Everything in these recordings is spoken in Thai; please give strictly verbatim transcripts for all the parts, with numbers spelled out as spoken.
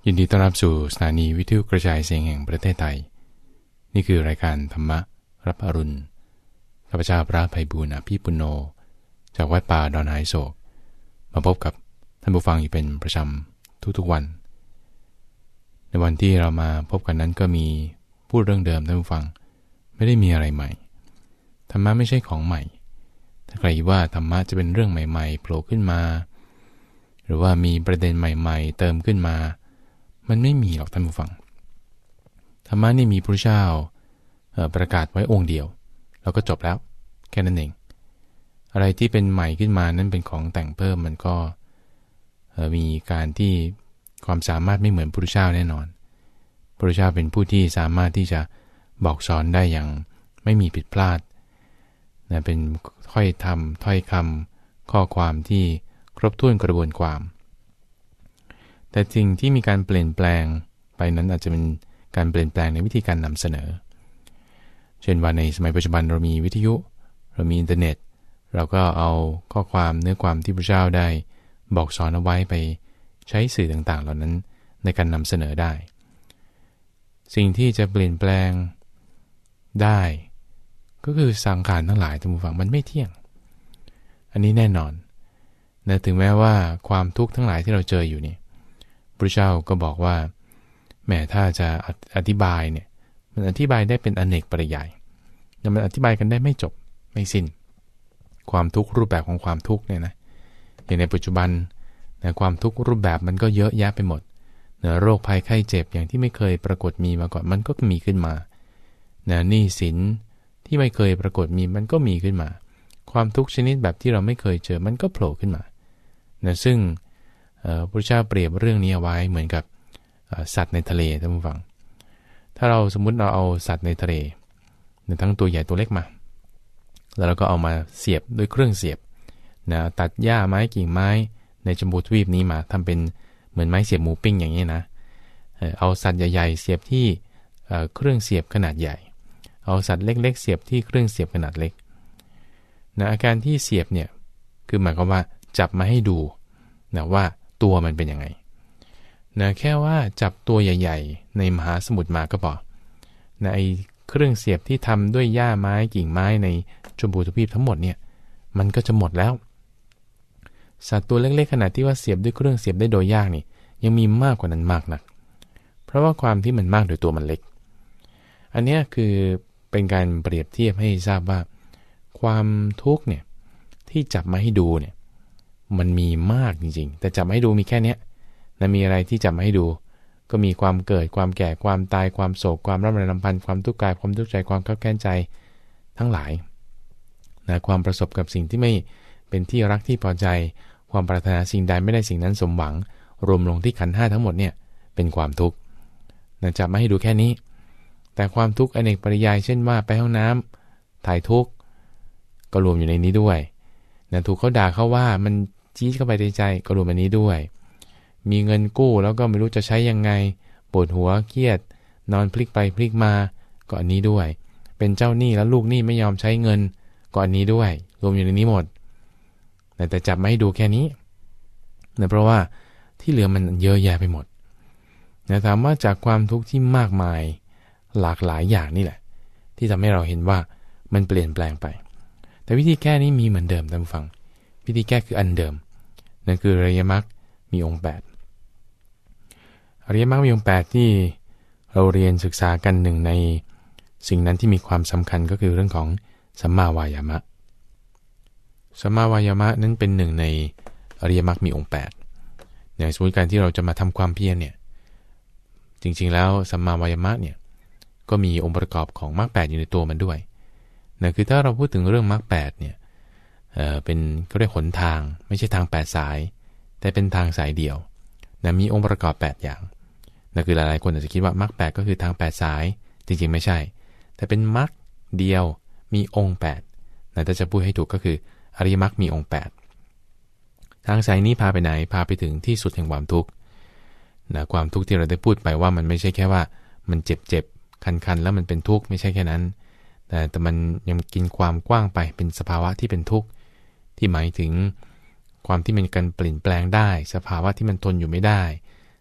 ยินดีต้อนรับสู่สถานีวิทยุกระจายเสียงแห่งประเทศไทยนี่คือรายการธรรมรับอรุณข้าพเจ้าพระไพบูลย์อภิปุณโญจากวัดป่าดอนหายโศกมาพบกับท่านผู้ฟังอยู่เป็นประจำทุกๆวันในวันที่เรามาพบกันนั้นก็มีพูดเรื่องเดิมท่านผู้ฟังไม่ได้มีอะไรใหม่ธรรมะไม่ใช่ของใหม่ถ้าใครว่าธรรมะจะเป็นเรื่องใหม่ๆโผล่ขึ้นมาหรือว่ามีประเด็นใหม่ๆเติมขึ้นมามันไม่มีหรอกท่านผู้ฟังธรรมะนี่มีพระเจ้าประกาศไว้องค์เดียวแล้วก็จบแล้วแค่นั้นเองอะไรที่เป็นใหม่ขึ้นมานั้นเป็นของแต่งเพิ่มมันก็มีการที่ความสามารถไม่เหมือนพระเจ้าแน่นอนพระเจ้าเป็นผู้ที่สามารถที่จะบอกสอนได้อย่างไม่มีผิดพลาดนะเป็นถ้อยธรรมถ้อยคำข้อความที่ครบถ้วนกระบวนความแต่สิ่งที่มีการเปลี่ยนแปลงไปนั้นอาจจะเป็นการเปลี่ยนแปลงในวิธีการนำเสนอเช่นว่าในสมัยปัจจุบันเรามีวิทยุเรามีอินเทอร์เน็ตเราก็เอาข้อความเนื้อความที่พระเจ้าได้บอกสอนเอาไว้ไปใช้สื่อต่างๆเหล่านั้นในการนำเสนอได้สิ่งที่จะเปลี่ยนแปลงได้ก็คือสังขารทั้งหลายท่านผู้ฟังมันไม่เที่ยงอันนี้แน่นอนนะถึงแม้ว่าความทุกข์ทั้งหลายที่เราเจออยู่นี่พระเจ้าก็บอกว่าแม้ถ้าจะอธิบายเนี่ยมันอธิบายได้เป็นอเนกปริยายแต่มันอธิบายกันได้ไม่จบไม่สิ้นความทุกข์รูปแบบของความทุกข์เนี่ยนะอย่างในปัจจุบันนะความทุกข์รูปแบบมันก็เยอะแยะไปหมดเนะโรคภัยไข้เจ็บอย่างที่ไม่เคยปรากฏมีมาก่อนมันก็มีขึ้นมานะหนี้สินที่ไม่เคยปรากฏมีมันก็มีขึ้นมาความทุกข์ชนิดแบบที่เราไม่เคยเจอมันก็โผล่ขึ้นมานะซึ่งพระเจ้าเปรียบเรื่องนี้เอาไว้เหมือนกับสัตว์ในทะเลท่านผู้ฟังถ้าเราสมมุติเราเอาสัตว์ในทะเลทั้งตัวใหญ่ตัวเล็กมาแล้วเราก็เอามาเสียบด้วยเครื่องเสียบนะตัดหญ้าไม้กิ่งไม้ในชมพูทวีปนี้มาทำเป็นเหมือนไม้เสียบหมูปิ้งอย่างนี้นะเอาสัตว์ใหญ่ๆเสียบที่เครื่องเสียบขนาดใหญ่เอาสัตว์เล็กๆเสียบที่เครื่องเสียบขนาดเล็กนะอาการที่เสียบเนี่ยคือหมายความว่าจับมาให้ดูนะว่าตัวมันเป็นยังไงนะแค่ว่าจับตัวใหญ่ๆในมหาสมุทรมาก็พอนะไอ้เครื่องเสียบที่ทำด้วยหญ้าไม้กิ่งไม้ในชมพูทวีปทั้งหมดเนี่ยมันก็จะหมดแล้วสัตว์ตัวเล็กๆขนาดที่ว่าเสียบด้วยเครื่องเสียบได้โดยยากนี่ยังมีมากกว่านั้นมากนักเพราะว่าความที่มันมากโดยตัวมันเล็กอันนี้คือเป็นการเปรียบเทียบให้ทราบว่าความทุกข์เนี่ยที่จับมาให้ดูเนี่ยมันมีมากจริงๆแต่จับมาให้ดูมีแค่นี้นะมีอะไรที่จับมาให้ดูก็มีความเกิดความแก่ความตายความโศกความร่ำไรรำพันความทุกข์กายความทุกข์ใจความคับแค้นใจทั้งหลายนะความประสบกับสิ่งที่ไม่เป็นที่รักที่พอใจความปรารถนาสิ่งใดไม่ได้สิ่งนั้นสมหวังรวมลงที่ขันธ์ห้าทั้งหมดเนี่ยเป็นความทุกข์นะจับมาให้ดูแค่นี้แต่ความทุกข์อเนกปริยายเช่นว่าไปห้องน้ำถ่ายทุกข์ก็รวมอยู่ในนี้ด้วยนะถูกเขาด่าเขาว่ามันจี๊ดเข้าไปในใจก็รวมอันนี้ด้วยมีเงินกู้แล้วก็ไม่รู้จะใช้ยังไงปวดหัวเครียดนอนพลิกไปพลิกมาก็อันนี้ด้วยเป็นเจ้าหนี้แล้วลูกหนี้ไม่ยอมใช้เงินก็อันนี้ด้วยรวมอยู่ในนี้หมดแต่จับมาให้ดูแค่นี้นะเพราะว่าที่เหลือมันเยอะแยะไปหมดนะถามว่าจากความทุกข์ที่มากมายหลากหลายอย่างนี่แหละที่ทำให้เราเห็นว่ามันเปลี่ยนแปลงไปแต่วิธีแก้นี้มีเหมือนเดิมท่านผู้ฟังวิธีแก้คืออันเดิมนั่นคืออริยมรรคมีองค์แปดอริยมรรคมีองค์แปดที่เราเรียนศึกษากันหนึ่งในสิ่งนั้นที่มีความสำคัญก็คือเรื่องของสัมมาวายามะสัมมาวายามะนั้นเป็นหนึ่งในอริยมรรคมีองค์แปดอย่างสมมติการที่เราจะมาทำความเพียรเนี่ยจริงๆแล้วสัมมาวายามะเนี่ยก็มีองค์ประกอบของมรรคแปดอยู่ในตัวมันด้วยนะคือถ้าเราพูดถึงเรื่องมรรคแปดเนี่ยเอ่อเป็นเขาเรียกหนทางไม่ใช่ทางแปดสายแต่เป็นทางสายเดียวนะมีองค์ประกอบแปดอย่างนะคือหลายๆคนอาจจะคิดว่ามรรคแปดก็คือทางแปดสายจริงๆไม่ใช่แต่เป็นมรรคเดียวมีองค์แปดนะถ้าจะพูดให้ถูกก็คืออริยมรรคมีองค์แปดทางสายนี้พาไปไหนพาไปถึงที่สุดแห่งความทุกข์นะความทุกข์ที่เราได้พูดไปว่ามันไม่ใช่แค่ว่ามันเจ็บๆคันๆแล้วมันเป็นทุกข์ไม่ใช่แค่นั้นแต่แต่มันยังกินความกว้างไปเป็นสภาวะที่เป็นทุกข์ที่หมายถึงความที่มันกันเปลี่ยนแปลงได้สภาวะที่มันทนอยู่ไม่ได้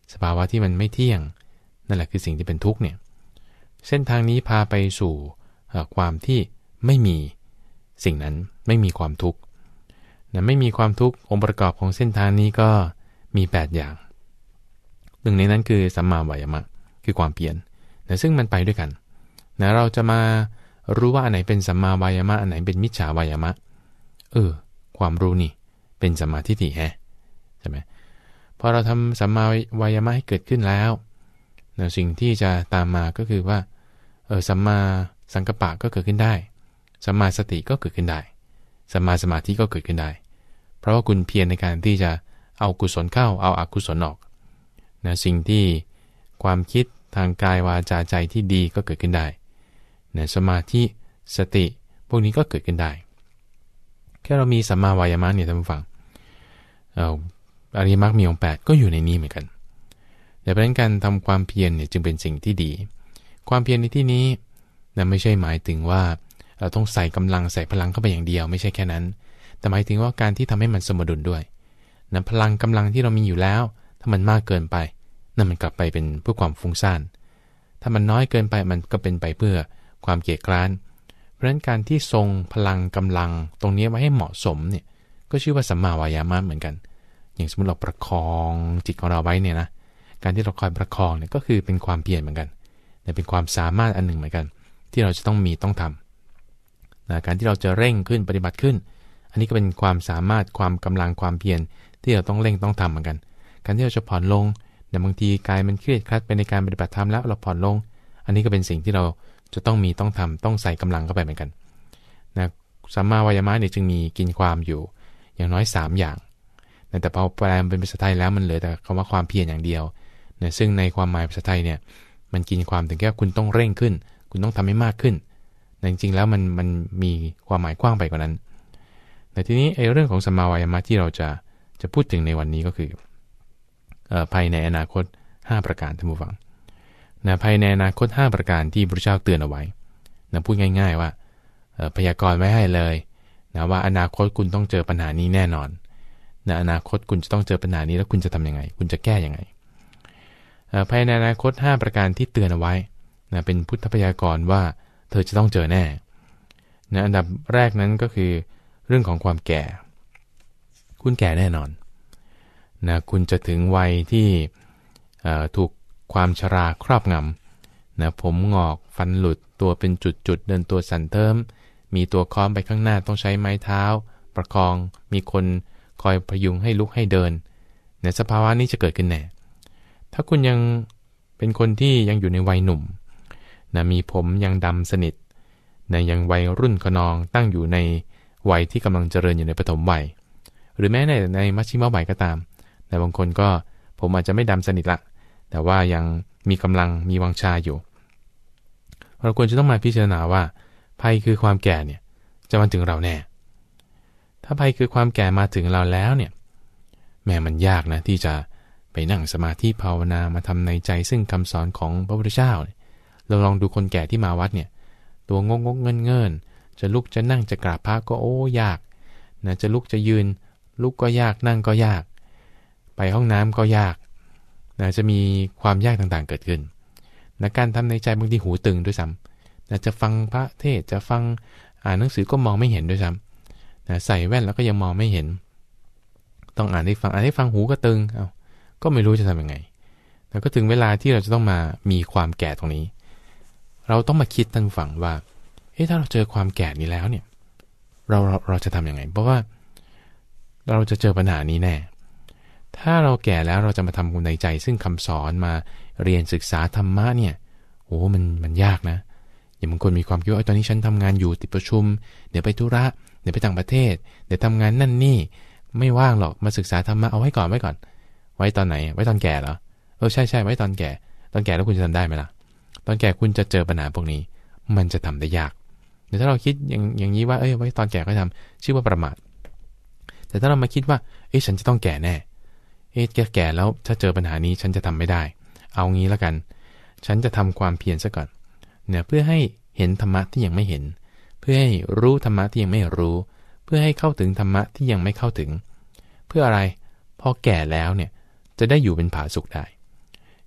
สภาวะที่มันไม่เที่ยงนั่นแหละคือสิ่งที่เป็นทุกข์เนี่ยเส้นทางนี้พาไปสู่ความที่ไม่มีสิ่งนั้นไม่มีความทุกข์นะไม่มีความทุกข์องค์ประกอบของเส้นทางนี้ก็มีแปดอย่างหนึ่งในนั้นคือสัมมาวายามะคือความเพียรนะซึ่งมันไปด้วยกันนะเราจะมารู้ว่าอันไหนเป็นสัมมาวายามะอันไหนเป็นมิจฉาวายามะเออความรู้นี่เป็นสัมมาทิฏฐิแฮะใช่ไหมพอเราทำสัมมาวายามะให้เกิดขึ้นแล้วนะสิ่งที่จะตามมาก็คือว่าเออสัมมาสังกัปปะก็เกิดขึ้นได้สัมมาสติก็เกิดขึ้นได้สัมมาสมาธิก็เกิดขึ้นได้เพราะว่าคุณเพียรในการที่จะเอากุศลเข้าเอาอกุศลออกนะสิ่งที่ความคิดทางกายวาจาใจที่ดีก็เกิดขึ้นได้นะสมาธิสติพวกนี้ก็เกิดขึ้นได้แค่เรามีสัมมาวายามะเนี่ยท่านผู้ฟังเอ่ออริยมรรคมีองค์แปดก็อยู่ในนี้เหมือนกันแต่เพราะฉะนั้นการทำความเพียรเนี่ยจึงเป็นสิ่งที่ดีความเพียรในที่นี้นะไม่ใช่หมายถึงว่าเราต้องใส่กำลังใส่พลังเข้าไปอย่างเดียวไม่ใช่แค่นั้นแต่หมายถึงว่าการที่ทำให้มันสมดุลด้วยนะพลังกำลังที่เรามีอยู่แล้วถ้ามันมากเกินไปนั่นมันกลับไปเป็นเพื่อความฟุ้งซ่านถ้ามันน้อยเกินไปมันก็เป็นไปเพื่อความเกียจคร้านเพราะฉะนั้นการที่ทรงพลังกำลังตรงนี้ไว้ให้เหมาะสมเนี่ยก็ชื่อว่าสัมมาวายามะเหมือนกันอย่างสมมติเราประคองจิตของเราไว้เนี่ยนะการที่เราคอยประคองเนี่ยก็คือเป็นความเพียรเหมือนกันแต่เป็นความสามารถอันหนึ่งเหมือนกันที่เราจะต้องมีต้องทำนะการที่เราจะเร่งขึ้นปฏิบัติขึ้นอันนี้ก็เป็นความสามารถความกำลังความเพียรที่เราต้องเร่งต้องทำเหมือนกันการที่เราจะผ่อนลงแต่บางทีกายมันเครียดครัดไปในการปฏิบัติธรรมแล้วเราผ่อนลงอันนี้ก็เป็นสิ่งที่เราจะต้องมีต้องทำต้องใส่กำลังเข้าไปเหมือนกันนะสัมมาวายามะเนี่ยจึงมีกินความอยู่อย่างน้อยสามอย่างแต่พอแปลเป็นภาษาไทยแล้วมันเหลือแต่คำว่าความเพียรอย่างเดียวนะซึ่งในความหมายภาษาไทยเนี่ยมันกินความถึงแค่คุณต้องเร่งขึ้นคุณต้องทำให้มากขึ้นแต่จริงๆแล้วมันมันมีความหมายกว้างไปกว่านั้นแต่ทีนี้ไอ้เรื่องของสัมมาวายามะที่เราจะจะพูดถึงในวันนี้ก็คือเอ่อภายในอนาคตห้าประการท่านผู้ฟังนะภายในอนาคตห้าประการที่พระเจ้าเตือนเอาไว้นะพูดง่ายๆว่าเอ่อพยากรณ์ไว้ให้เลยนะว่าอนาคตคุณต้องเจอปัญหานี้แน่นอนนะอนาคตคุณจะต้องเจอปัญหานี้แล้วคุณจะทำยังไงคุณจะแก้ยังไงเอ่อภายในอนาคตห้าประการที่เตือนเอาไว้นะเป็นพุทธพยากรณ์ว่าเธอจะต้องเจอแน่นะอันดับแรกนั้นก็คือเรื่องของความแก่คุณแก่แน่นอนนะคุณจะถึงวัยที่ถูกความชราครอบงำนะผมงอกฟันหลุดตัวเป็นจุดๆเดินตัวสั่นเทิมมีตัวค้อมไปข้างหน้าต้องใช้ไม้เท้าประคองมีคนคอยพยุงให้ลุกให้เดินในสภาวะนี้จะเกิดขึ้นแน่ถ้าคุณยังเป็นคนที่ยังอยู่ในวัยหนุ่มนะมีผมยังดำสนิทนะยังวัยรุ่นขนองตั้งอยู่ในวัยที่กำลังเจริญอยู่ในปฐมวัยหรือแม้ในในมัชชิมวัยก็ตามแต่บางคนก็ผมอาจจะไม่ดำสนิทละแต่ว่ายังมีกำลังมีวังชาอยู่เราควรจะต้องมาพิจารณาว่าภัยคือความแก่เนี่ยจะมาถึงเราแน่ถ้าภัยคือความแก่มาถึงเราแล้วเนี่ยแม้มันยากนะที่จะไปนั่งสมาธิภาวนามาทำในใจซึ่งคำสอนของพระพุทธเจ้าเราลองดูคนแก่ที่มาวัดเนี่ยตัวงงงเงินเงินจะลุกจะนั่งจะกราบพระก็โอ้ยากนะจะลุกจะยืนลุกก็ยากนั่งก็ยากไปห้องน้ำก็ยากนะจะมีความยากต่างๆเกิดขึ้นนะการทำในใจบางทีหูตึงด้วยซ้ำนะจะฟังพระเทศจะฟังอ่านหนังสือก็มองไม่เห็นด้วยซ้ำนะใส่แว่นแล้วก็ยังมองไม่เห็นต้องอ่านให้ฟังอ่านให้ฟังหูก็ตึงเอาก็ไม่รู้จะทำยังไงแล้วก็ถึงเวลาที่เราจะต้องมามีความแก่ตรงนี้เราต้องมาคิดท่านฟังว่าเอ๊ะถ้าเราเจอความแก่นี้แล้วเนี่ยเราเราเราจะทำยังไงเพราะว่าเราจะเจอปัญหานี้แน่ถ้าเราแก่แล้วเราจะมาทำในใจซึ่งคำสอนมาเรียนศึกษาธรรมะเนี่ยโอ้มันมันยากนะอย่างบางคนมีความคิดว่าตอนนี้ฉันทำงานอยู่ติดประชุมเดี๋ยวไปธุระเดี๋ยวไปต่างประเทศเดี๋ยวทำงานนั่นนี่ไม่ว่างหรอกมาศึกษาธรรมะเอาไว้ก่อนไว้ก่อนไว้ตอนไหนไว้ตอนแก่เหรอเออใช่ใช่ไว้ตอนแก่ตอนแก่แล้วคุณจะทำได้ไหมล่ะตอนแก่คุณจะเจอปัญหาพวกนี้มันจะทำได้ยากแต่ถ้าเราคิดอย่างอย่างนี้ว่าเอ้ยไว้ตอนแก่ก็ทำชื่อว่าประมาทแต่ถ้าเรามาคิดว่าเอ้ยฉันจะต้องแก่แน่เอ๊ะแก่แล้วถ้าเจอปัญหานี้ฉันจะทำไม่ได้เอางี้แล้วกันฉันจะทำความเพียรซะก่อนเนี่ยเพื่อให้เห็นธรรมะที่ยังไม่เห็นเพื่อให้รู้ธรรมะที่ยังไม่รู้เพื่อให้เข้าถึงธรรมะที่ยังไม่เข้าถึงเพื่ออะไรพอแก่แล้วเนี่ยจะได้อยู่เป็นผาสุกได้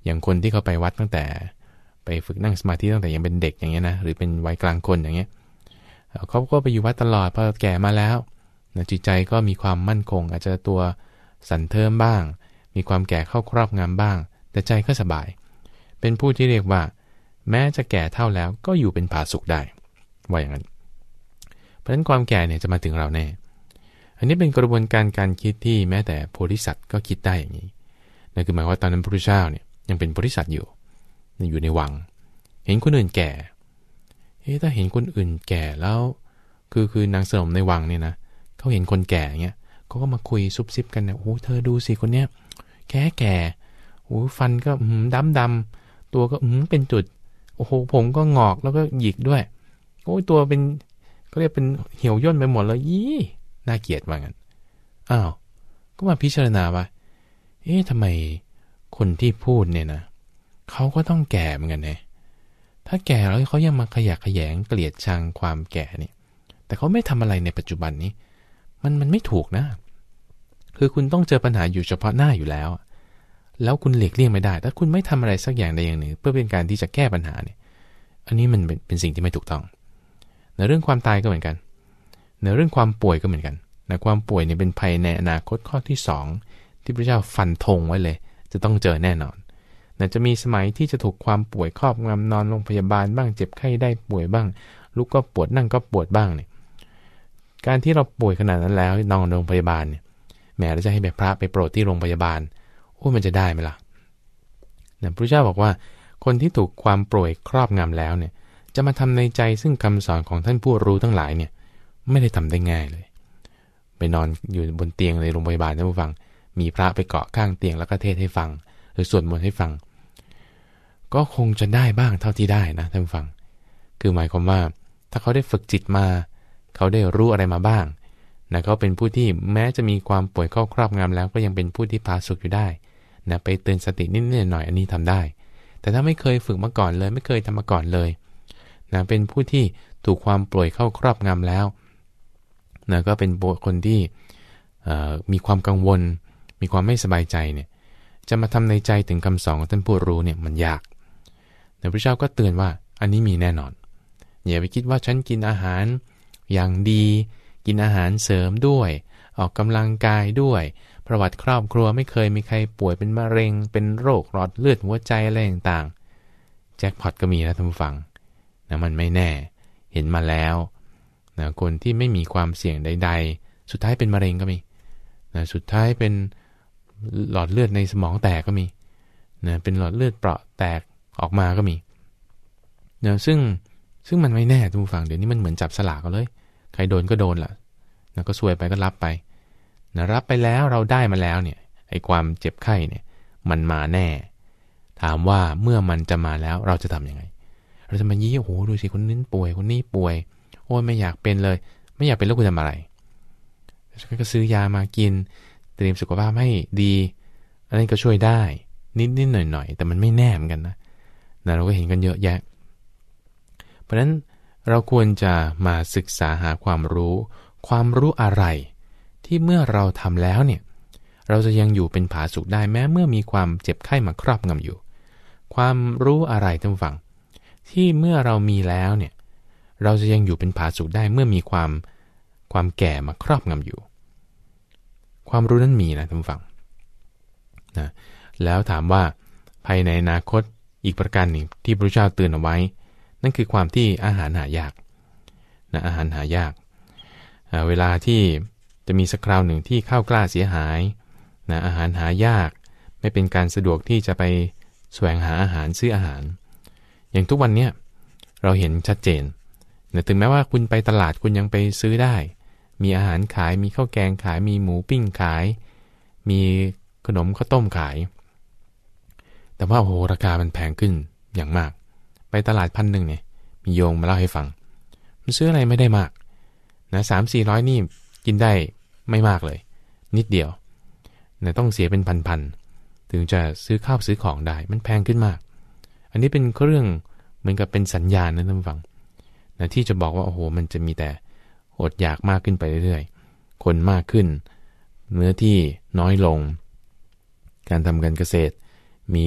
อย่างคนที่เขาไปวัดตั้งแต่ไปฝึกนั่งสมาธิตั้งแต่ยังเป็นเด็กอย่างเงี้ยนะหรือเป็นวัยกลางคนอย่างเงี้ยเขาก็ไปอยู่วัดตลอดพอแก่มาแล้วจิตใจก็มีความมั่นคงอาจจะตัวสั่นเทิมบ้างมีความแก่เข้าครอบงำบ้างแต่ใจก็สบายเป็นผู้ที่เรียกว่าแม้จะแก่เท่าแล้วก็อยู่เป็นผาสุกได้ว่าอย่างนั้นเพราะฉะนั้นความแก่เนี่ยจะมาถึงเราแน่อันนี้เป็นกระบวนการการคิดที่แม้แต่โพธิสัตว์ก็คิดได้อย่างนี้นั่นคือหมายว่าตอนนั้นพระพุทธเจ้าเนี่ยยังเป็นโพธิสัตว์อยู่อยู่ในวังเห็นคนอื่นแก่เฮ้ถ้าเห็นคนอื่นแก่แล้วคือคือนางสนมในวังเนี่ยนะเขาเห็นคนแก่เงี้ยเขาก็มาคุยซุบซิบกันเนี่ยโอ้เธอดูสิคนเนี้ยแก่แก่โอ้ฟันก็ดำดำตัวก็เป็นจุดโอ้โหผมก็งอกแล้วก็หยิกด้วยโอ้ยตัวเป็นก็เรียกเป็นเหี่ยวย่นไปหมดแล้วยี่น่าเกลียดว่างั้นอ้าวก็มาพิจารณาว่าเอ๊ะทำไมคนที่พูดเนี่ยนะเขาก็ต้องแก่เหมือนกันเนี่ยถ้าแก่แล้วเขายังมาขยะแขยงเกลียดชังความแก่นี่แต่เขาไม่ทำอะไรในปัจจุบันนี้มันมันไม่ถูกนะคือคุณต้องเจอปัญหาอยู่เฉพาะหน้าอยู่แล้วแล้วคุณหลีกเลี่ยงไม่ได้ถ้าคุณไม่ทำอะไรสักอย่างใดอย่างหนึ่งเพื่อเป็นการที่จะแก้ปัญหาเนี่ยอันนี้มันเป็นเป็นสิ่งที่ไม่ถูกต้องในเรื่องความตายก็เหมือนกันในเรื่องความป่วยก็เหมือนกันนะความป่วยเนี่ยเป็นภัยในอนาคตข้อที่สองที่พระเจ้าฟันธงไว้เลยจะต้องเจอแน่นอนนะจะมีสมัยที่จะถูกความป่วยครอบงำนอนโรงพยาบาลบ้างเจ็บไข้ได้ป่วยบ้างลุกก็ปวดนั่งก็ปวดบ้างเนี่ยการที่เราป่วยขนาดนั้นแล้วนอนโรงพยาบาลเนี่ยแม้เราจะให้แบบพระไปโปรดที่โรงพยาบาลโอ้มันจะได้ไหมล่ะนะพระเจ้าบอกว่าคนที่ถูกความป่วยครอบงำแล้วเนี่ยจะมาทำในใจซึ่งคำสอนของท่านผู้รู้ทั้งหลายเนี่ยไม่ได้ทำได้ง่ายเลยไปนอนอยู่บนเตียงในโรงพยาบาลท่านผู้ฟังมีพระไปเกาะข้างเตียงแล้วก็เทศให้ฟังหรือสวดมนต์ให้ฟังก็คงจะได้บ้างเท่าที่ได้นะท่านผู้ฟังคือหมายความว่าถ้าเขาได้ฝึกจิตมาเขาได้รู้อะไรมาบ้างนะเขาเป็นผู้ที่แม้จะมีความป่วยเข้าครอบงำแล้วก็ยังเป็นผู้ที่พาสุขอยู่ได้นะไปเตือนสตินิดๆหน่อยๆอันนี้ทำได้แต่ถ้าไม่เคยฝึกมาก่อนเลยไม่เคยทำมาก่อนเลยนะเป็นผู้ที่ถูกความป่วยเข้าครอบงำแล้วนะก็เป็นคนที่มีความกังวลมีความไม่สบายใจเนี่ยจะมาทำในใจถึงคำสอนของท่านผู้รู้เนี่ยมันยากแต่พระเจ้าก็เตือนว่าอันนี้มีแน่นอนอย่าไปคิดว่าฉันกินอาหารอย่างดีกินอาหารเสริมด้วยออกกำลังกายด้วยประวัติครอบครัวไม่เคยมีใครป่วยเป็นมะเร็งเป็นโรคหลอดเลือดหัวใจอะไรต่างๆแจ็คพอตก็มีนะท่านผู้ฟังนะมันไม่แน่เห็นมาแล้วนะคนที่ไม่มีความเสี่ยงใดๆสุดท้ายเป็นมะเร็งก็มีนะสุดท้ายเป็นหลอดเลือดในสมองแตกก็มีนะเป็นหลอดเลือดเปราะแตกออกมาก็มีนะซึ่งซึ่งมันไม่แน่ท่านผู้ฟังเดี๋ยวนี้มันเหมือนจับสลากกันเลยใครโดนก็โดนล่ะนะก็ซวยไปก็รับไปนะรับไปแล้วเราได้มาแล้วเนี่ยไอ้ความเจ็บไข้เนี่ยมันมาแน่ถามว่าเมื่อมันจะมาแล้วเราจะทำยังไงเราจะมายี่โอ้โหดูสิคนนี้ป่วยคนนี้ป่วยโอ้ยไม่อยากเป็นเลยไม่อยากเป็นแล้วคุณทำอะไรก็ซื้อยามากินเตรียมสุขภาพให้ดีอันนั้นก็ช่วยได้นิดๆหน่อยๆแต่มันไม่แน่เหมือนกันนะนะเราก็เห็นกันเยอะแยะเพราะฉะนั้นเราควรจะมาศึกษาหาความรู้ความรู้อะไรที่เมื่อเราทำแล้วเนี่ยเราจะยังอยู่เป็นผาสุกได้แม้เมื่อมีความเจ็บไข้มาครอบงำอยู่ความรู้อะไรท่านฟังที่เมื่อเรามีแล้วเนี่ยเราจะยังอยู่เป็นผาสุกได้เมื่อมีความความแก่มาครอบงำอยู่ความรู้นั้นมีนะท่านฟังนะแล้วถามว่าภายในอนาคตอีกประการหนึ่งที่พระเจ้าเตือนเอาไว้นั่นคือความที่อาหารหายากนะอาหารหายากเวลาที่จะมีสักคราวหนึ่งที่ข้าวกล้าเสียหายนะอาหารหายากไม่เป็นการสะดวกที่จะไปแสวงหาอาหารซื้ออาหารอย่างทุกวันนี้เราเห็นชัดเจนนะถึงแม้ว่าคุณไปตลาดคุณยังไปซื้อได้มีอาหารขายมีข้าวแกงขายมีหมูปิ้งขายมีขนมข้าวต้มขายแต่ว่าโอ้โหราคามันแพงขึ้นอย่างมากไปตลาดพันหนึ่งเนี่ยมีโยงมาเล่าให้ฟังมันซื้ออะไรไม่ได้มากนะสามสี่ร้อยนี่กินได้ไม่มากเลยนิดเดียวนะต้องเสียเป็นพันๆถึงจะซื้อข้าวซื้อของได้มันแพงขึ้นมากอันนี้เป็นเรื่องเหมือนกับเป็นสัญญาณนะท่านผู้ฟังนะที่จะบอกว่าโอ้โหมันจะมีแต่อดอยากมากขึ้นไปเรื่อยๆคนมากขึ้นเนื้อที่น้อยลงการทำการเกษตรมี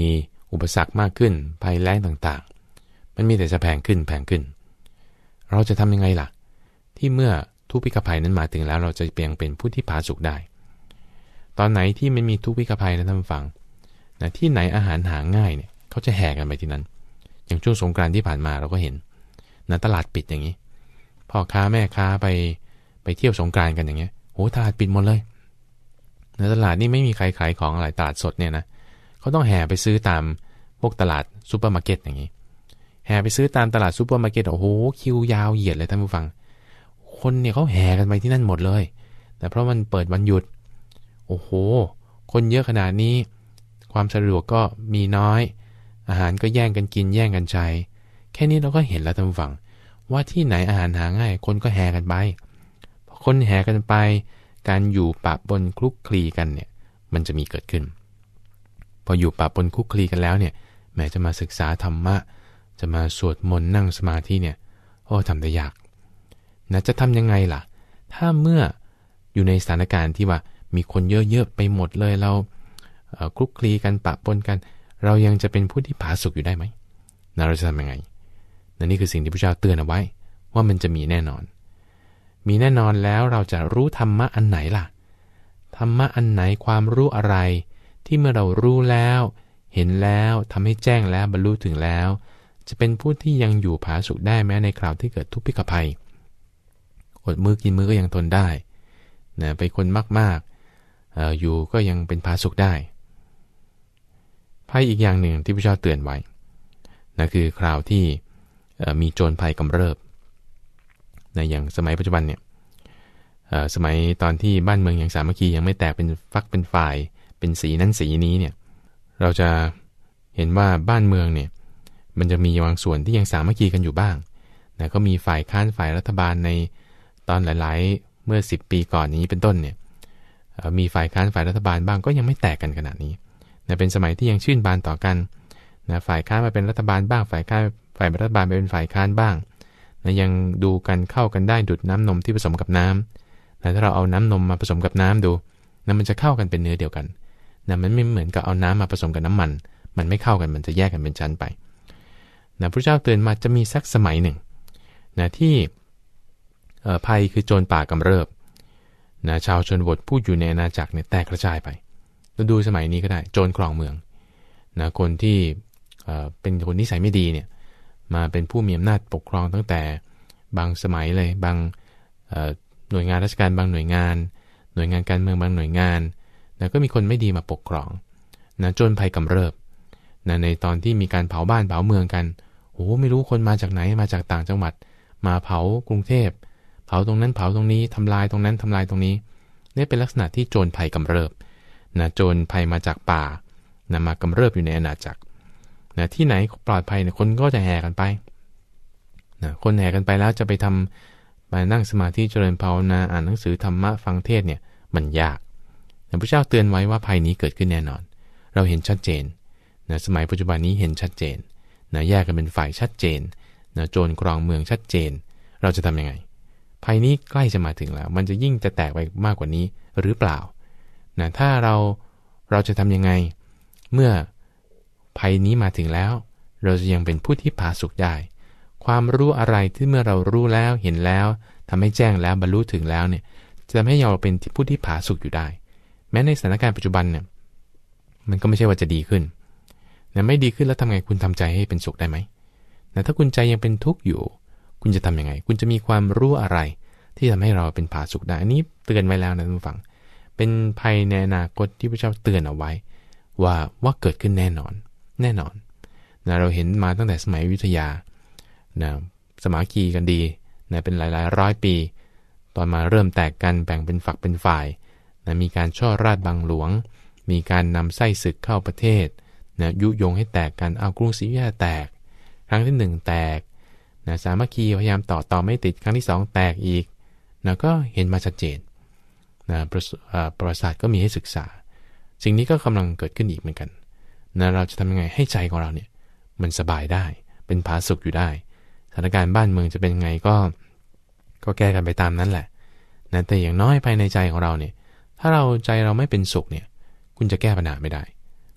อุปสรรคมากขึ้นภัยแล้งต่างๆมันมีแต่จะแพงขึ้นแพงขึ้นเราจะทำยังไงล่ะที่เมื่อทุพพิฆภัยนั้นมาถึงแล้วเราจะเปลี่ยนเป็นผู้ที่ผาสุกได้ตอนไหนที่มันมีทุพพิฆภัยนะท่านผู้ฟังนะที่ไหนอาหารหาง่ายเนี่ยเขาจะแห่กันไปที่นั้นอย่างช่วงสงกรานต์ที่ผ่านมาเราก็เห็นนะตลาดปิดอย่างนี้พ่อค้าแม่ค้าไปไปเที่ยวสงกรานต์กันอย่างเงี้ยโหตลาดปิดหมดเลยในตลาดนี่ไม่มีใครขายของอะไรตลาดสดเนี่ยนะเขาต้องแห่ไปซื้อตามพวกตลาดซูเปอร์มาร์เก็ตอย่างนี้แห่ไปซื้อตามตลาดซูเปอร์มาร์เก็ตโอ้โหคิวยาวเหยียดเลยท่านผู้ฟังคนเนี่ยเขาแห่กันไปที่นั่นหมดเลยแต่เพราะมันเปิดวันหยุดโอ้โหคนเยอะขนาดนี้ความสะดวกก็มีน้อยอาหารก็แย่งกันกินแย่งกันใช้แค่นี้เราก็เห็นแล้วท่านผู้ฟังว่าที่ไหนอาหารหาง่ายคนก็แห่กันไปพอคนแห่กันไปการอยู่ปะปนคลุกคลีกันเนี่ยมันจะมีเกิดขึ้นพออยู่ปะปนคลุกคลีกันแล้วเนี่ยแม้จะมาศึกษาธรรมะจะมาสวดมนต์นั่งสมาธิเนี่ยโอ้ทำได้ยากนะจะทำยังไงล่ะถ้าเมื่ออยู่ในสถานการณ์ที่ว่ามีคนเยอะๆไปหมดเลยเราคลุกคลีกันปะปนกันเรายังจะเป็นผู้ที่ผาสุกอยู่ได้ไหมนะเราจะทำยังไงนะนี่คือสิ่งที่พระเจ้าเตือนเอาไว้ว่ามันจะมีแน่นอนมีแน่นอนแล้วเราจะรู้ธรรมะอันไหนล่ะธรรมะอันไหนความรู้อะไรที่เมื่อเรารู้แล้วเห็นแล้วทำให้แจ้งแล้วบรรลุถึงแล้วจะเป็นผู้ที่ยังอยู่ผาสุกได้แม้ในคราวที่เกิดทุพพิฆภัยอดมื้อกินมื้อก็ยังทนได้นะไปคนมากๆ อ, อยู่ก็ยังเป็นผาสุกได้ภัยอีกอย่างหนึ่งที่พระเจ้าเตือนไว้นะคือคราวที่มีโจรภัยกำเริบนะอย่างสมัยปัจจุบันเนี่ยสมัยตอนที่บ้านเมืองยังสามัคคียังไม่แตกเป็นฝักเป็นฝ่ายเป็นสีนั้นสีนี้เนี่ยเราจะเห็นว่าบ้านเมืองเนี่ยมันจะมีบางส่วนที่ยังสามัคคีกันอยู่บ้างนะก็มีฝ่ายค้านฝ่ายรัฐบาลในตอนหลายๆเมื่อสิบปีก่อนนี้เป็นต้นเนี่ยมีฝ่ายค้านฝ่ายรัฐบาลบ้างก็ยังไม่แตกกันขนาดนี้นะเป็นสมัยที่ยังชื่นบานต่อกันนะฝ่ายค้านมาเป็นรัฐบาลบ้างฝ่ายค้านฝ่ายรัฐบาลไปเป็นฝ่ายค้านบ้างนะยังดูกันเข้ากันได้ดุจน้ำนมที่ผสมกับน้ำนะถ้าเราเอาน้ำนมมาผสมกับน้ำดูนะมันจะเข้ากันเป็นเนื้อเดียวกันนะมันไม่เหมือนกับเอาน้ำมาผสมกับน้ำมันมันไม่เข้ากันมันจะแยกกันเป็นชั้นไปนะพระเจ้าเตือนมาจะมีสักสมัยหนึ่งนะที่ภัยคือโจรป่ากำเริบนะชาวชนบทผู้อยู่ในอาณาจักรเนี่ยแตกกระจายไปเราดูสมัยนี้ก็ได้โจรครองเมืองนะคนที่เอ่อเป็นคนนิสัยไม่ดีเนี่ยมาเป็นผู้มีอำนาจปกครองตั้งแต่บางสมัยเลยบางเอ่อหน่วยงานราชการบางหน่วยงานหน่วยงานการเมืองบางหน่วยงานนะก็มีคนไม่ดีมาปกครองนะโจรภัยกำเริบนะในตอนที่มีการเผาบ้านเผาเมืองกันโอ้ไม่รู้คนมาจากไหนมาจากต่างจังหวัดมาเผากรุงเทพเผาตรงนั้นเผาตรงนี้ทำลายตรงนั้นทำลายตรงนี้นี่เป็นลักษณะที่โจรภัยกำเริบนะโจรภัยมาจากป่านะมากำเริบอยู่ในอาณาจักรนะที่ไหนปลอดภัยเนี่ยคนก็จะแห่กันไปนะคนแห่กันไปแล้วจะไปทำมานั่งสมาธิเจริญภาวนาอ่านหนังสือธรรมะฟังเทศเนี่ยมันยากนะพระเจ้าเตือนไว้ว่าภัยนี้เกิดขึ้นแน่นอนเราเห็นชัดเจนนะสมัยปัจจุบันนี้เห็นชัดเจนนะแยกกันเป็นฝ่ายชัดเจนนะโจรครองเมืองชัดเจนเราจะทำยังไงภัยนี้ใกล้จะมาถึงแล้วมันจะยิ่งจะแตกไปมากกว่านี้หรือเปล่านะถ้าเราเราจะทำยังไงเมื่อภัยนี้มาถึงแล้วเราจะยังเป็นผู้ที่ผาสุกได้ความรู้อะไรที่เมื่อเรารู้แล้วเห็นแล้วทำให้แจ้งแล้วบรรลุถึงแล้วเนี่ยจะทำให้เราเป็นผู้ที่ผาสุกอยู่ได้แม้ในสถานการณ์ปัจจุบันเนี่ยมันก็ไม่ใช่ว่าจะดีขึ้นนะไม่ดีขึ้นแล้วทำไงคุณทำใจให้เป็นสุขได้ไหมนะถ้าคุณใจยังเป็นทุกข์อยู่คุณจะทำยังไงคุณจะมีความรู้อะไรที่ทำให้เราเป็นผาสุกได้อันนี้เตือนไว้แล้วนะท่านผู้ฟังเป็นภัยในอนาคตที่พระเจ้าเตือนเอาไว้ว่าว่าเกิดขึ้นแน่นอนแน่นอนนะเราเห็นมาตั้งแต่สมัยอยุธยานะสมาคีกันดีนะเป็นหลายๆร้อยปีตอนมาเริ่มแตกกันแบ่งเป็นฝักเป็นฝ่ายนะมีการช่อราชบังหลวงมีการนำไส้ศึกเข้าประเทศนะยุยงให้แตกกันเอากรุงศรีอยุธยาแตกครั้งที่หนึ่งแตกนะสามัคคีพยายามต่อต่อไม่ติดครั้งที่สองแตกอีกนะก็เห็นมาชัดเจนนะประวัติศาสตร์ก็มีให้ศึกษาสิ่งนี้ก็กำลังเกิดขึ้นอีกเหมือนกันนะเราจะทำยังไงให้ใจของเราเนี่ยมันสบายได้เป็นผาสุกอยู่ได้สถานการณ์บ้านเมืองจะเป็นยังไงก็ก็แก้กันไปตามนั้นแหละนะแต่อย่างน้อยภายในใจของเราเนี่ยถ้าเราใจเราไม่เป็นสุขเนี่ยคุณจะแก้ปัญหาไม่ได้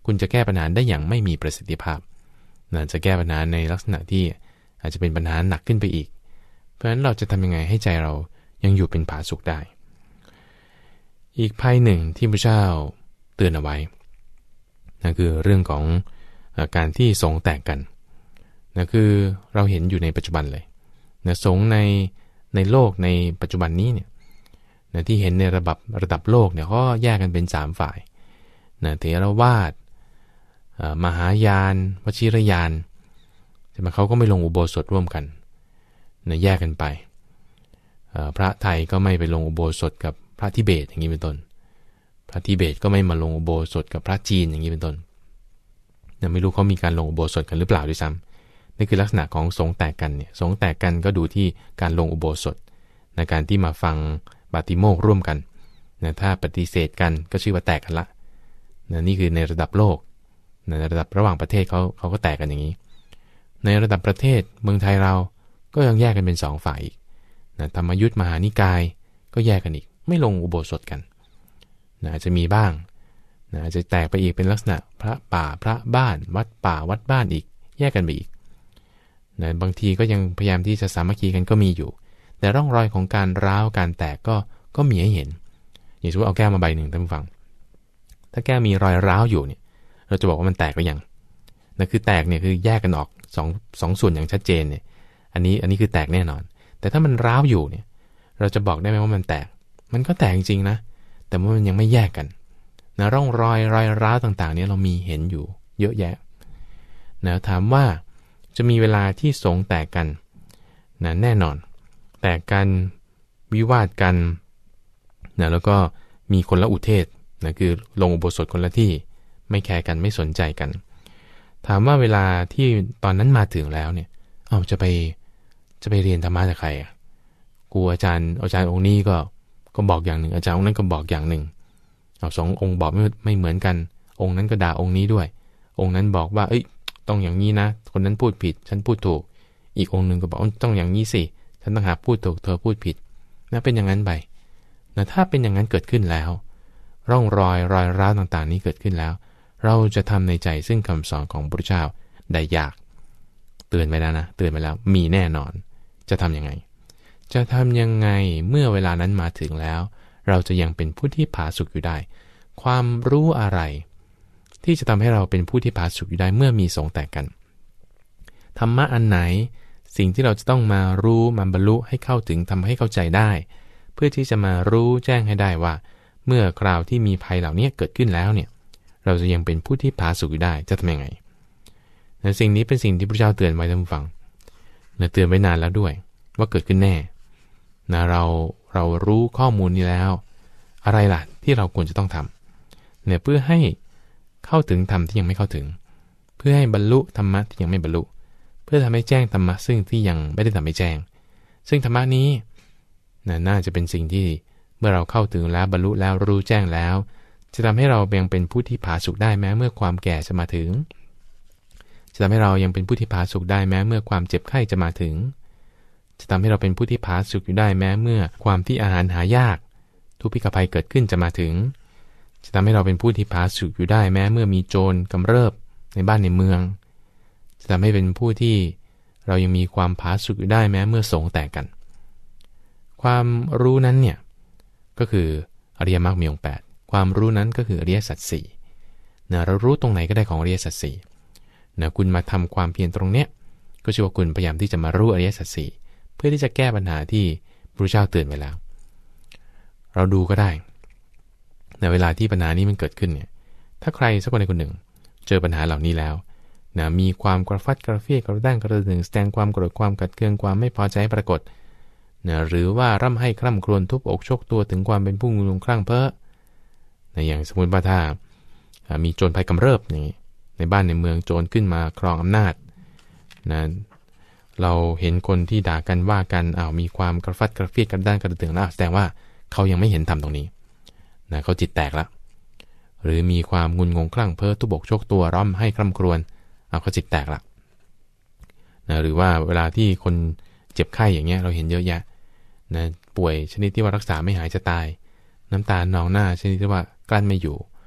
คุณจะแก้ปัญหาได้อย่างไม่มีประสิทธิภาพนะจะแก้ปัญหาในลักษณะที่อาจจะเป็นปัญหาหนักขึ้นไปอีกเพราะฉะนั้นเราจะทำยังไงให้ใจเรายังอยู่เป็นผาสุกได้อีกภัยหนึ่งที่พระเจ้าเตือนเอาไว้นั่นคือเรื่องของการที่สงฆ์แตกกันนั่นคือเราเห็นอยู่ในปัจจุบันเลยนะสงฆ์ในในโลกในปัจจุบันนี้เนี่ยนะที่เห็นในระดับระดับโลกเนี่ยก็แยกกันเป็นสามฝ่ายนะเถรวาทมหายานวชิรยานใช่ไหมเขาก็ไม่ลงอุโบสถร่วมกันนะแยกกันไปพระไทยก็ไม่ไปลงอุโบสถกับพระทิเบตอย่างนี้เป็นต้นพระทิเบตก็ไม่มาลงอุโบสถกับพระจีนอย่างนี้เป็นต้นนะไม่รู้เขามีการลงอุโบสถกันหรือเปล่าด้วยซ้ำนี่คือลักษณะของสงฆ์แตกกันเนี่ยสงฆ์แตกกันก็ดูที่การลงอุโบสถในการที่มาฟังปาติโมกข์ร่วมกันนะถ้าปฏิเสธกันก็ชื่อว่าแตกกันละนะนี่คือในระดับโลกในระดับระหว่างประเทศเขาเขาก็แตกกันอย่างนี้ในระดับประเทศเมืองไทยเราก็ยังแยกกันเป็นสองฝ่ายอีกนะธรรมยุทธมหานิกายก็แยกกันอีกไม่ลงอุโบสถกันนะอาจจะมีบ้างนะอาจจะแตกไปอีกเป็นลักษณะพระป่าพระบ้านวัดป่าวัดบ้านอีกแยกกันไปอีกนะบางทีก็ยังพยายามที่จะสามัคคีกันก็มีอยู่แต่ร่องรอยของการร้าวการแตกก็ก็มีให้เห็นอย่างเช่นเอาแก้วมาใบหนึ่งท่านผู้ฟังถ้าแก้วมีรอยร้าวอยู่เนี่ยเราจะบอกว่ามันแตกหรือยังนั่นคือแตกเนี่ยคือแยกกันออกสองสองส่วนอย่างชัดเจนเนี่ยอันนี้อันนี้คือแตกแน่นอนแต่ถ้ามันร้าวอยู่เนี่ยเราจะบอกได้ไหมว่ามันแตกมันก็แตกจริงๆนะแต่ว่ามันยังไม่แยกกันนะร่องรอยรอยร้าวต่างๆเนี่ยเรามีเห็นอยู่เยอะแยะนะถามว่าจะมีเวลาที่สงฆ์แตกกันนะแน่นอนแตกกันวิวาทกันนะแล้วก็มีคนละอุเทศนะคือลงอุโบสถคนละที่ไม่แคร์กันไม่สนใจกันถามว่าเวลาที่ตอนนั้นมาถึงแล้วเนี่ยเอาจะไปจะไปเรียนธรรมะจากใครอ่ะกูอาจารย์อาจารย์องค์นี้ก็ก็บอกอย่างหนึ่งอาจารย์องค์นั้นก็บอกอย่างหนึ่งเอาสององค์บอกไม่ไม่เหมือนกันองค์นั้นก็ด่าองค์นี้ด้วยองค์นั้นบอกว่าเอ้ยต้องอย่างนี้นะคนนั้นพูดผิดฉันพูดถูกอีกองค์หนึ่งก็บอกต้องอย่างนี้สิฉันต้องหาพูดถูกเธอพูดผิดนะเป็นอย่างนั้นไปนะถ้าเป็นอย่างนั้นเกิดขึ้นแล้วร่องรอยรอยร้าวต่างๆนี้เกิดขึ้นแล้วเราจะทำในใจซึ่งคำสอนของพระพุทธเจ้าได้ยากเตือนไปแล้วนะเตือนไปแล้วมีแน่นอนจะทำยังไงจะทำยังไงเมื่อเวลานั้นมาถึงแล้วเราจะยังเป็นผู้ที่ผาสุกอยู่ได้ความรู้อะไรที่จะทำให้เราเป็นผู้ที่ผาสุกอยู่ได้เมื่อมีสงฆ์แตกกันธรรมะอันไหนสิ่งที่เราจะต้องมารู้มาบรรลุให้เข้าถึงทำให้เข้าใจได้เพื่อที่จะมารู้แจ้งให้ได้ว่าเมื่อคราวที่มีภัยเหล่านี้เกิดขึ้นแล้วเนี่ยเราจะยังเป็นผู้ที่ผาสุกอยู่ได้จะทำยังไงนะสิ่งนี้เป็นสิ่งที่พระเจ้าเตือนไว้ท่านผู้ฟังนะเตือนไว้นานแล้วด้วยว่าเกิดขึ้นแน่นะเราเรารู้ข้อมูลนี้แล้วอะไรล่ะที่เราควรจะต้องทำเนี่ยเพื่อให้เข้าถึงธรรมที่ยังไม่เข้าถึงเพื่อให้บรรลุธรรมะที่ยังไม่บรรลุเพื่อทำให้แจ้งธรรมะซึ่งที่ยังไม่ได้ทำให้แจ้งซึ่งธรรมะนี้นะน่าจะเป็นสิ่งที่เมื่อเราเข้าถึงแล้วบรรลุแล้วรู้แจ้งแล้วจะทำให้เรายังเป็นผู้ที่ผาสุกได้แม้เมื่อความแก่จะมาถึงจะทำให้เรายังเป็นผู้ที่ผาสุกได้แม้เมื่อความเจ็บไข้จะมาถึงจะทำให้เราเป็นผู้ที่ผาสุกอยู่ได้แม้เมื่อความที่อาหารหายากทุพพิกภัยเกิดขึ้นจะมาถึงจะทำให้เราเป็นผู้ที่ผาสุกอยู่ได้แม้เมื่อมีโจรกำเริบในบ้านในเมืองจะทำให้เป็นผู้ที่เรายังมีความผาสุกอยู่ได้แม้เมื่อสงฆ์แตกกันความรู้นั้นเนี่ยก็คืออริยมรรคมีองค์แปดความรู้นั้นก็คืออริยสัจสี่นะเรารู้ตรงไหนก็ได้ของอริยสัจสี่นะคุณมาทำความเพียรตรงเนี้ยก็ชื่อว่าคุณพยายามที่จะมารู้อริยสัจสี่เพื่อที่จะแก้ปัญหาที่พระพุทธเจ้าเตือนไว้แล้วเราดูก็ได้ในเวลาที่ปัญหานี้มันเกิดขึ้นเนี่ยถ้าใครสักคนใดคนหนึ่งเจอปัญหาเหล่านี้แล้วนะมีความกระฟัดกระเฟี้ยกระด้างกระดึงแสดงความโกรธความกัดเคืองความไม่พอใจปรากฏนะหรือว่าร่ำให้คร่ำครวญทุบอกชกตัวถึงความเป็นผู้งุนงคลั่งเพ้อนะอย่างสมมติว่าถ้ามีโจรภัยกำเริบนี่ในบ้านในเมืองโจรขึ้นมาครองอำนาจนะเราเห็นคนที่ด่ากันว่ากันอ้าวมีความกระฟัดกระเฟี้ยกระด้างกระดึงแล้วแสดงว่าเขายังไม่เห็นธรรมตรงนี้นะเขาจิตแตกละหรือมีความงุนงงคลั่งเพ้อทุบอกชกตัวร่ำให้คร่ำครวญเอาเขาจิตแตกละนะหรือว่าเวลาที่คนเจ็บไข้อย่างเงี้ยเราเห็นเยอะแยะนะป่วยชนิดที่ว่ารักษาไม่หายจะตายน้ำตานองหน้าชนิดที่ว่ากลั้นไม่อยู่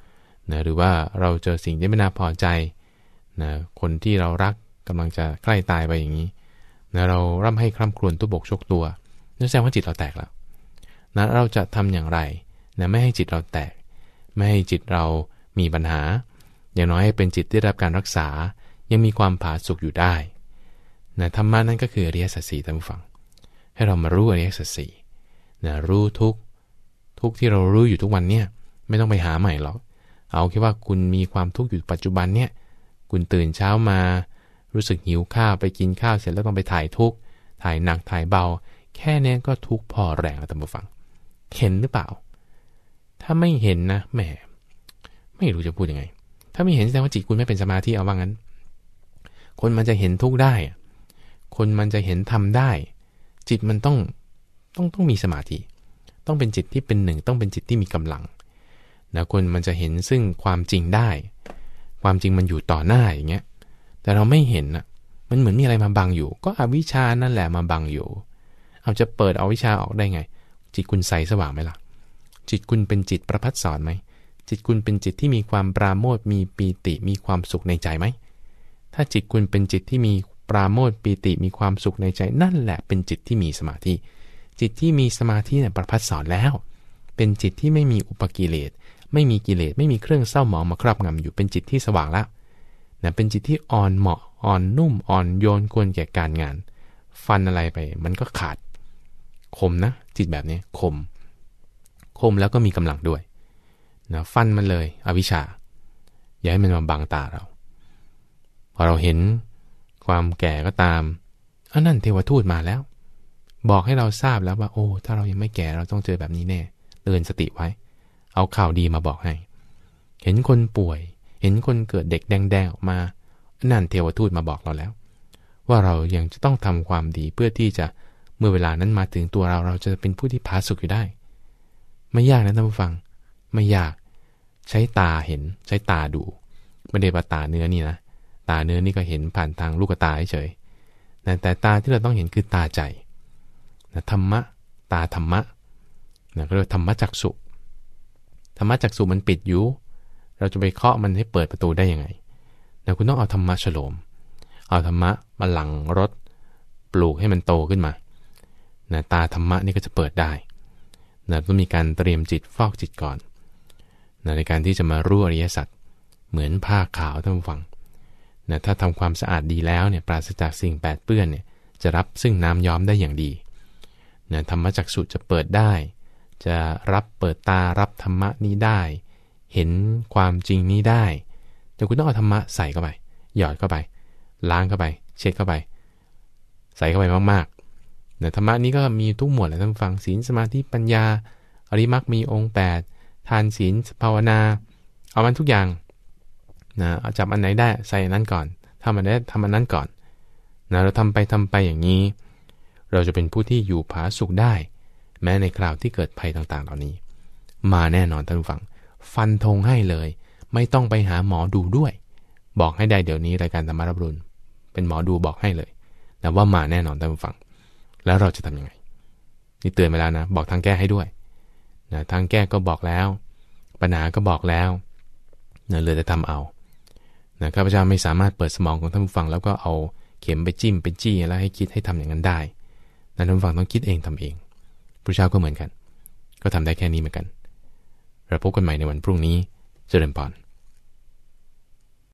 นะหรือว่าเราเจอสิ่งที่ไม่น่าพอใจนะคนที่เรารักกำลังจะใกล้ตายไปอย่างนี้นะเราร่ำให้คร่ำครวญทุบบกชกตัวนั่นแสดงว่าจิตเราแตกแล้วนะเราจะทำอย่างไรนะไม่ให้จิตเราแตกไม่ให้จิตเรามีปัญหาอย่างน้อยให้เป็นจิตที่ได้รับการรักษายังมีความผาสุกอยู่ได้นะธรรมะนั่นก็คืออริยสัจสี่ท่านผู้ฟังให้เรามารู้อริยสัจสี่นะรู้ทุกทุกที่เรารู้อยู่ทุกวันเนี่ยไม่ต้องไปหาใหม่หรอกเอาแค่ว่าคุณมีความทุกข์อยู่ปัจจุบันเนี่ยคุณตื่นเช้ามารู้สึกหิวข้าวไปกินข้าวเสร็จแล้วต้องไปถ่ายทุกข์ถ่ายหนักถ่ายเบาแค่นี้ก็ทุกข์พอแรงแล้วท่านผู้ฟังเห็นหรือเปล่าถ้าไม่เห็นนะแหมไม่รู้จะพูดยังไงถ้าไม่เห็นแสดงว่าจิตคุณไม่เป็นสมาธิเอาว่างั้นคนมันจะเห็นทุกข์ได้คนมันจะเห็นทำได้จิตมันต้องต้องต้องมีสมาธิต้องเป็นจิตที่เป็นหนึ่งต้องเป็นจิตที่มีกำลังนะคนมันจะเห็นซึ่งความจริงได้ความจริงมันอยู่ต่อหน้าอย่างเงี้ยแต่เราไม่เห็นนะมันเหมือนมีอะไรมาบังอยู่ก็อวิชชานั่นแหละมาบังอยู่เอาจะเปิดอวิชชาออกได้ไงจิตคุณใสสว่างไหมล่ะจิตคุณเป็นจิตประภัสสรไหมจิตคุณเป็นจิตที่มีความปราโมทย์มีปีติมีความสุขในใจไหมถ้าจิตคุณเป็นจิตที่มีปราโมทย์ปีติมีความสุขในใจนั่นแหละเป็นจิตที่มีสมาธิจิตที่มีสมาธิเนี่ยประภัสสรแล้วเป็นจิตที่ไม่มีอุปกิเลสไม่มีกิเลสไม่มีเครื่องเศร้าหมองมาครอบงำอยู่เป็นจิตที่สว่างแล้วนะเป็นจิตที่อ่อนเหมาะอ่อนนุ่มอ่อนโยนควรแก่การงานฟันอะไรไปมันก็ขาดคมนะจิตแบบนี้คมคมแล้วก็มีกำลังด้วยนะฟันมันเลยอวิชชาอย่าให้มันมาบังตาเราพอเราเห็นความแก่ก็ตามอันนั้นเทวทูตมาแล้วบอกให้เราทราบแล้วว่าโอ้ถ้าเรายังไม่แก่เราต้องเจอแบบนี้แน่เตือนสติไว้เอาข่าวดีมาบอกให้เห็นคนป่วยเห็นคนเกิดเด็กแดงๆออกมานั่นเทวทูตมาบอกเราแล้วว่าเรายังจะต้องทำความดีเพื่อที่จะเมื่อเวลานั้นมาถึงตัวเราเราจะเป็นผู้ที่ผาสุกอยู่ได้ไม่ยากนะท่านผู้ฟังไม่ยากใช้ตาเห็นใช้ตาดูไม่ได้ว่าตาเนื้อนี่นะตาเนื้อนี่ก็เห็นผ่านทางลูกตาเฉยๆแต่ตาที่เราต้องเห็นคือตาใจนะธรรมะตาธรรมะนะก็เรียกธรรมะจักษุธรรมะจักษุมันปิดอยู่เราจะไปเคาะมันให้เปิดประตูได้ยังไงนะคุณต้องเอาธรรมะฉโลมเอาธรรมะมาหลั่งรดปลูกให้มันโตขึ้นมานะตาธรรมะนี่ก็จะเปิดได้นะต้องมีการเตรียมจิตฟอกจิตก่อนนะในการที่จะมารู้อริยสัจเหมือนผ้าขาวท่านผู้ฟังนะถ้าทำความสะอาดดีแล้วเนี่ยปราศจากสิ่งแปดเปื้อนเนี่ยจะรับซึ่งน้ำย้อมได้อย่างดีนะธรรมจักษุจะเปิดได้จะรับเปิดตารับธรรมะนี้ได้เห็นความจริงนี้ได้แต่คุณต้องเอาธรรมะใส่เข้าไปหยอดเข้าไปล้างเข้าไปเช็ดเข้าไปใส่เข้าไปมากๆนะธรรมะนี้ก็มีทุกหมวดแหละท่านฟังศีลสมาธิปัญญาอริมักมีองค์แปดทานศีลภาวนาเอามันทุกอย่างนะเอาจับอันไหนได้ใส่อันนั้นก่อนทำอันไหนทำอันนั้นก่อนนะเราทำไปทำไปอย่างนี้เราจะเป็นผู้ที่อยู่ผาสุกได้แม้ในคราวที่เกิดภัยต่างๆเหล่านี้มาแน่นอนท่านผู้ฟังฟันธงให้เลยไม่ต้องไปหาหมอดูด้วยบอกให้ได้เดี๋ยวนี้รายการธรรมรับรุณเป็นหมอดูบอกให้เลยนะว่ามาแน่นอนท่านผู้ฟังแล้วเราจะทำยังไงนี่เตือนไปแล้วนะบอกทางแก้ให้ด้วยนะทางแก้ก็บอกแล้วปัญหาก็บอกแล้วนะเหลือแต่ทำเอานะข้าพเจ้าไม่สามารถเปิดสมองของท่านผู้ฟังแล้วก็เอาเข็มไปจิ้มไปจี้แล้วให้คิดให้ทำอย่างนั้นได้นะท่านผู้ฟังต้องคิดเองทำเองพระเจ้าก็เหมือนกันก็ทำได้แค่นี้เหมือนกันเราพบกันใหม่ในวันพรุ่งนี้เจริญพร